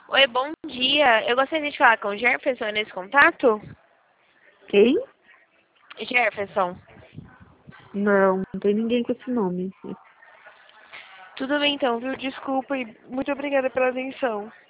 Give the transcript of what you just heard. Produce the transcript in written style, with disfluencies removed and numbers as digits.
Oi, bom dia. Eu gostaria de falar com o Jefferson nesse contato. Quem? Jefferson. Não tem ninguém com esse nome. Tudo bem então, viu? Desculpa e muito obrigada pela atenção.